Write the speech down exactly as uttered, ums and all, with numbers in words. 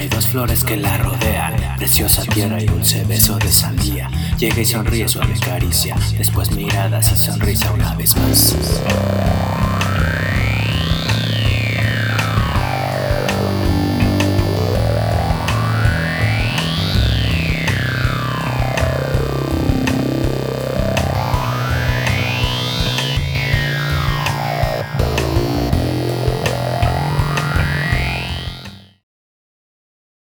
Hay dos flores que la rodean, preciosa tierra y dulce beso de sandía. Llega y sonríe, suave caricia, después miradas y sonrisa una vez más.